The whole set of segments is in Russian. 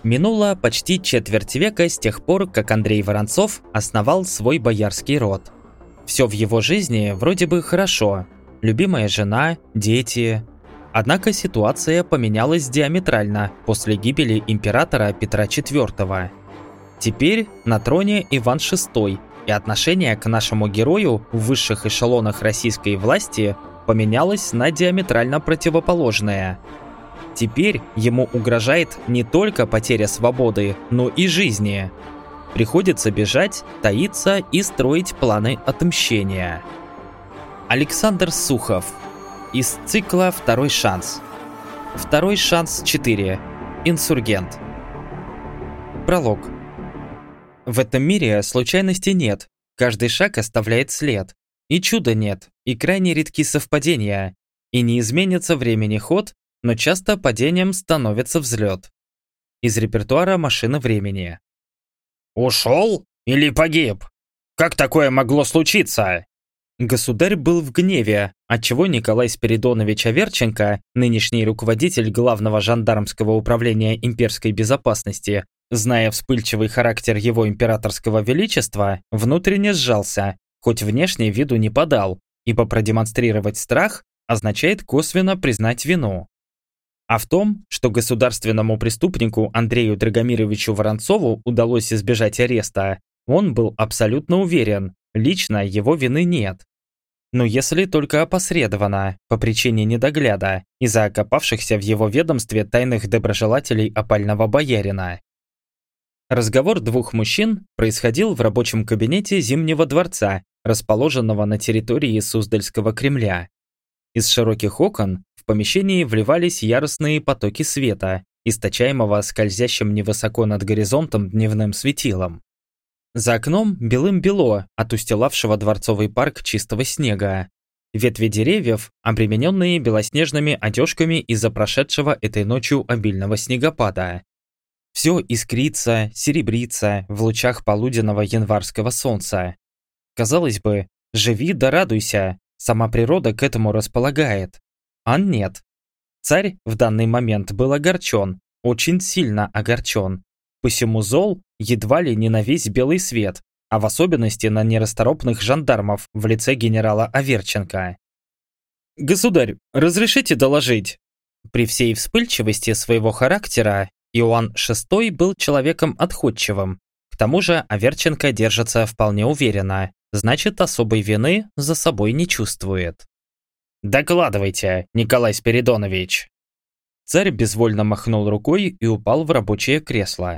Минуло почти четверть века с тех пор, как Андрей Воронцов основал свой боярский род. Все в его жизни вроде бы хорошо. Любимая жена, дети. Однако ситуация поменялась диаметрально после гибели императора Петра IV. Теперь на троне Иван VI, и отношение к нашему герою в высших эшелонах российской власти поменялось на диаметрально противоположное. Теперь ему угрожает не только потеря свободы, но и жизни. Приходится бежать, таиться и строить планы отмщения. Александр Сухов. Из цикла «Второй шанс». Второй шанс 4. Инсургент. Пролог. В этом мире случайностей нет. Каждый шаг оставляет след. И чуда нет, и крайне редки совпадения. И не изменится времени ход, но часто падением становится взлет. Из репертуара «Машина времени». «Ушел или погиб? Как такое могло случиться?» Государь был в гневе, отчего Николай Спиридонович Аверченко, нынешний руководитель Главного жандармского управления имперской безопасности, зная вспыльчивый характер его императорского величества, внутренне сжался, хоть внешне виду не подал, ибо продемонстрировать страх означает косвенно признать вину. А в том, что государственному преступнику Андрею Драгомировичу Воронцову удалось избежать ареста, он был абсолютно уверен, лично его вины нет. Но если только опосредованно, по причине недогляда, из-за окопавшихся в его ведомстве тайных доброжелателей опального боярина. Разговор двух мужчин происходил в рабочем кабинете Зимнего дворца, расположенного на территории Суздальского Кремля. Из широких окон в помещении вливались яростные потоки света, источаемого скользящим невысоко над горизонтом дневным светилом. За окном белым-бело от устилавшего дворцовый парк чистого снега. Ветви деревьев, обремененные белоснежными одежками из-за прошедшего этой ночью обильного снегопада. Все искрится, серебрится в лучах полуденного январского солнца. Казалось бы, живи да радуйся, сама природа к этому располагает. А нет. Царь в данный момент был огорчен, очень сильно огорчен. Посему зол едва ли не на весь белый свет, а в особенности на нерасторопных жандармов в лице генерала Аверченко. «Государь, разрешите доложить?» При всей вспыльчивости своего характера Иоанн VI был человеком отходчивым. К тому же Аверченко держится вполне уверенно, значит, особой вины за собой не чувствует. «Докладывайте, Николай Спиридонович!» Царь безвольно махнул рукой и упал в рабочее кресло.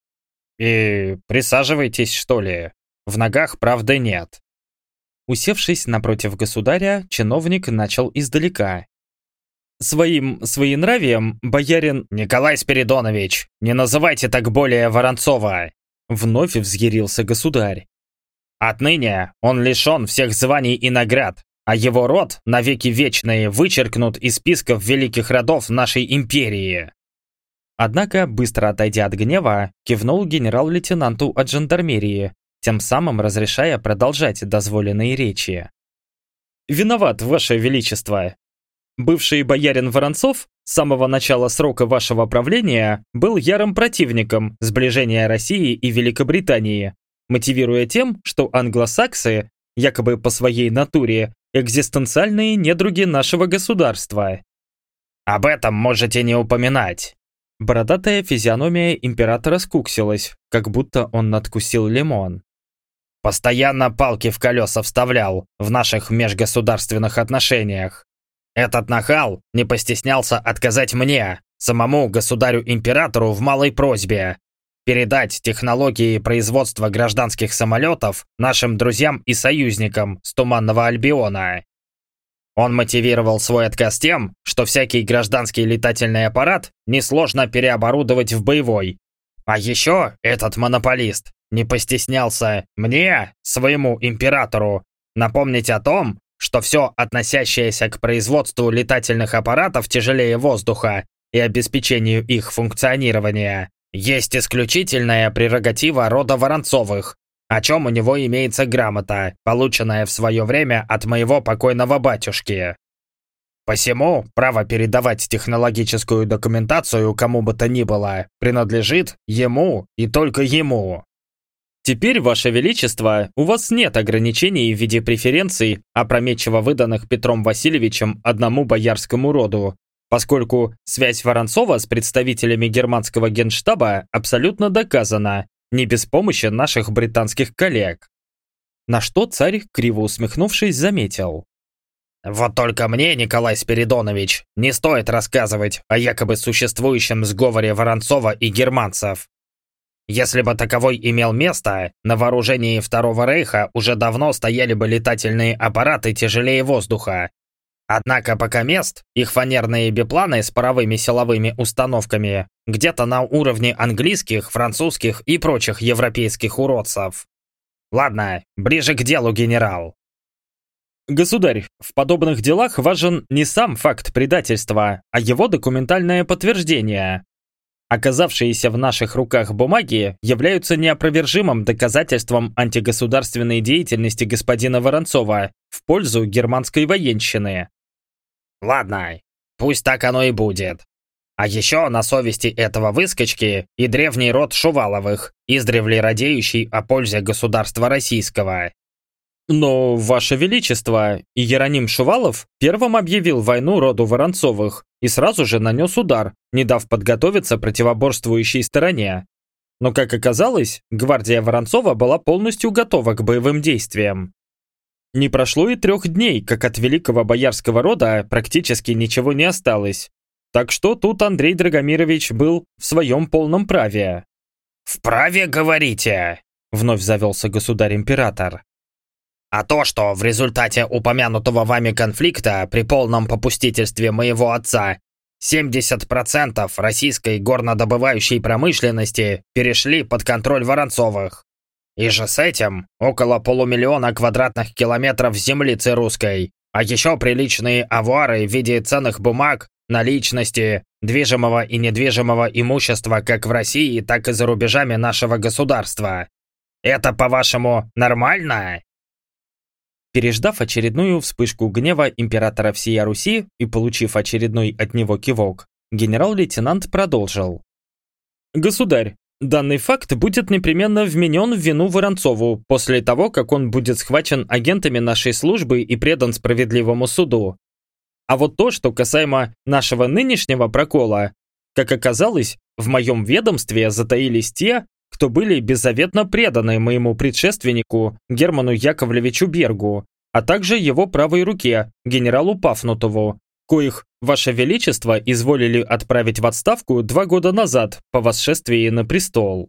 «И присаживайтесь, что ли? В ногах правды нет». Усевшись напротив государя, чиновник начал издалека. «Своим своенравием, боярин...» «Николай Спиридонович, не называйте так более Воронцова!» Вновь взъярился государь. «Отныне он лишен всех званий и наград, а его род навеки вечные вычеркнут из списков великих родов нашей империи». Однако, быстро отойдя от гнева, кивнул генерал-лейтенанту от жандармерии, тем самым разрешая продолжать дозволенные речи. «Виноват, Ваше Величество. Бывший боярин Воронцов с самого начала срока вашего правления был ярым противником сближения России и Великобритании, мотивируя тем, что англосаксы, якобы по своей натуре, экзистенциальные недруги нашего государства». «Об этом можете не упоминать». Бородатая физиономия императора скуксилась, как будто он надкусил лимон. «Постоянно палки в колеса вставлял в наших межгосударственных отношениях. Этот нахал не постеснялся отказать мне, самому государю-императору, в малой просьбе передать технологии производства гражданских самолетов нашим друзьям и союзникам с Туманного Альбиона. Он мотивировал свой отказ тем, что всякий гражданский летательный аппарат несложно переоборудовать в боевой. А еще этот монополист не постеснялся мне, своему императору, напомнить о том, что все, относящееся к производству летательных аппаратов тяжелее воздуха и обеспечению их функционирования, есть исключительная прерогатива рода Воронцовых, о чем у него имеется грамота, полученная в свое время от моего покойного батюшки. Посему право передавать технологическую документацию кому бы то ни было принадлежит ему и только ему. Теперь, Ваше Величество, у вас нет ограничений в виде преференций, опрометчиво выданных Петром Васильевичем одному боярскому роду, поскольку связь Воронцова с представителями германского генштаба абсолютно доказана, не без помощи наших британских коллег. На что царь, криво усмехнувшись, заметил: Вот только мне, Николай Спиридонович, не стоит рассказывать о якобы существующем сговоре Воронцова и германцев. Если бы таковой имел место, на вооружении Второго Рейха уже давно стояли бы летательные аппараты тяжелее воздуха. Однако пока мест, их фанерные бипланы с паровыми силовыми установками где-то на уровне английских, французских и прочих европейских уродцев. Ладно, ближе к делу, генерал. Государь, в подобных делах важен не сам факт предательства, а его документальное подтверждение. Оказавшиеся в наших руках бумаги являются неопровержимым доказательством антигосударственной деятельности господина Воронцова в пользу германской военщины. Ладно, пусть так оно и будет. А еще на совести этого выскочки и древний род Шуваловых, издревле радеющий о пользе государства российского. Но, Ваше Величество, Иероним Шувалов первым объявил войну роду Воронцовых и сразу же нанес удар, не дав подготовиться противоборствующей стороне. Но, как оказалось, гвардия Воронцова была полностью готова к боевым действиям. Не прошло и 3 дней, как от великого боярского рода практически ничего не осталось. Так что тут Андрей Драгомирович был в своем полном праве. «Вправе, говорите?» — вновь завелся государь-император. «А то, что в результате упомянутого вами конфликта при полном попустительстве моего отца 70% российской горнодобывающей промышленности перешли под контроль Воронцовых. И же с этим около 500 000 квадратных километров землицы русской, а еще приличные авуары в виде ценных бумаг, наличности, движимого и недвижимого имущества как в России, так и за рубежами нашего государства. Это, по-вашему, нормально?» Переждав очередную вспышку гнева императора всея Руси и получив очередной от него кивок, генерал-лейтенант продолжил. «Государь, данный факт будет непременно вменен в вину Воронцову после того, как он будет схвачен агентами нашей службы и предан справедливому суду. А вот то, что касаемо нашего нынешнего прокола, как оказалось, в моем ведомстве затаились те, кто были беззаветно преданы моему предшественнику Герману Яковлевичу Бергу, а также его правой руке, генералу Пафнутову, коих, Ваше Величество, изволили отправить в отставку 2 года назад по восшествии на престол».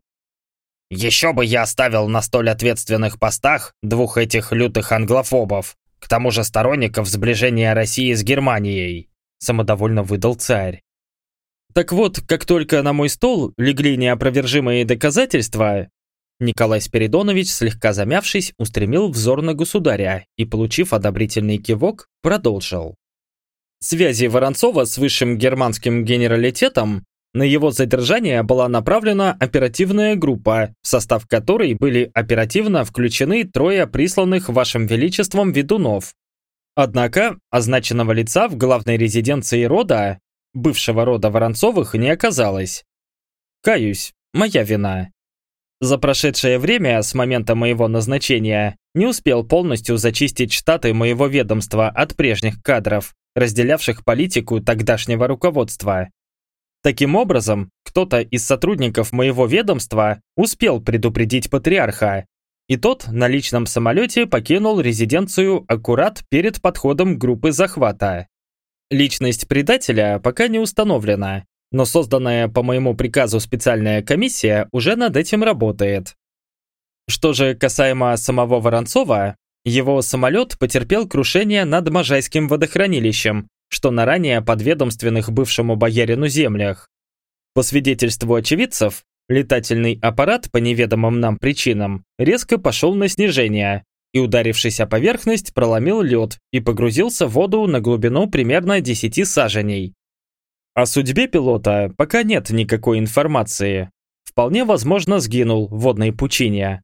«Еще бы я оставил на столь ответственных постах 2 этих лютых англофобов, к тому же сторонников сближения России с Германией», самодовольно выдал царь. Так вот, как только на мой стол легли неопровержимые доказательства, Николай Спиридонович, слегка замявшись, устремил взор на государя и, получив одобрительный кивок, продолжил. Связи Воронцова с высшим германским генералитетом, на его задержание была направлена оперативная группа, в состав которой были оперативно включены 3 присланных Вашим Величеством ведунов. Однако означенного лица в главной резиденции рода, бывшего рода Воронцовых, не оказалось. Каюсь, моя вина. За прошедшее время, с момента моего назначения, не успел полностью зачистить штаты моего ведомства от прежних кадров, разделявших политику тогдашнего руководства. Таким образом, кто-то из сотрудников моего ведомства успел предупредить патриарха, и тот на личном самолете покинул резиденцию аккурат перед подходом группы захвата. Личность предателя пока не установлена, но созданная по моему приказу специальная комиссия уже над этим работает. Что же касаемо самого Воронцова, его самолет потерпел крушение над Можайским водохранилищем, что на ранее подведомственных бывшему боярину землях. По свидетельству очевидцев, летательный аппарат по неведомым нам причинам резко пошел на снижение и, ударившись о поверхность, проломил лед и погрузился в воду на глубину примерно 10 саженей. О судьбе пилота пока нет никакой информации. Вполне возможно, сгинул в водной пучине.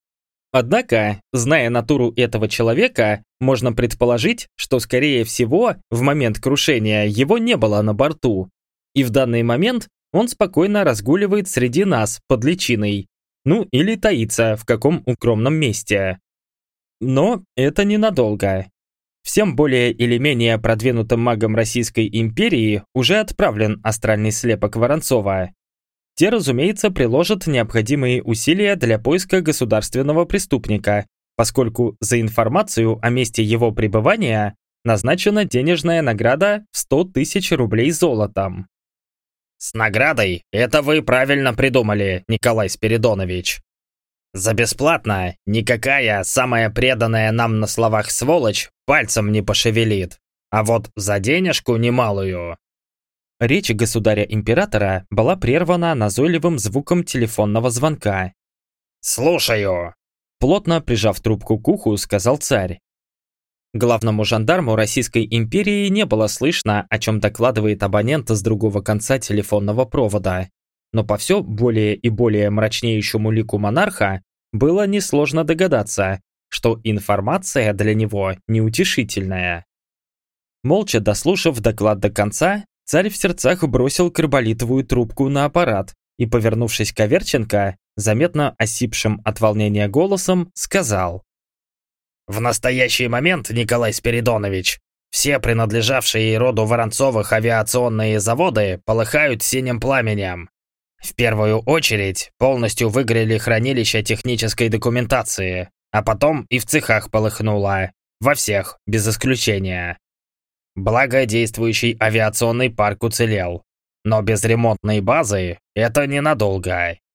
Однако, зная натуру этого человека, можно предположить, что, скорее всего, в момент крушения его не было на борту. И в данный момент он спокойно разгуливает среди нас под личиной. Ну, или таится в каком укромном месте. Но это ненадолго. Всем более или менее продвинутым магам Российской империи уже отправлен астральный слепок Воронцова. Те, разумеется, приложат необходимые усилия для поиска государственного преступника, поскольку за информацию о месте его пребывания назначена денежная награда в 100 тысяч рублей золотом. С наградой это вы правильно придумали, Николай Спиридонович. За бесплатно никакая самая преданная нам на словах сволочь пальцем не пошевелит. А вот за денежку немалую. Речь государя-императора была прервана назойливым звуком телефонного звонка. «Слушаю!» Плотно прижав трубку к уху, сказал царь. Главному жандарму Российской империи не было слышно, о чем докладывает абонент с другого конца телефонного провода. Но по все более и более мрачнеющему лику монарха было несложно догадаться, что информация для него неутешительная. Молча дослушав доклад до конца, царь в сердцах бросил карболитовую трубку на аппарат и, повернувшись к Аверченко, заметно осипшим от волнения голосом, сказал: «В настоящий момент, Николай Спиридонович, все принадлежавшие роду Воронцовых авиационные заводы полыхают синим пламенем. В первую очередь полностью выгорели хранилища технической документации, а потом и в цехах полыхнуло. Во всех, без исключения. Благо, действующий авиационный парк уцелел. Но без ремонтной базы это ненадолго.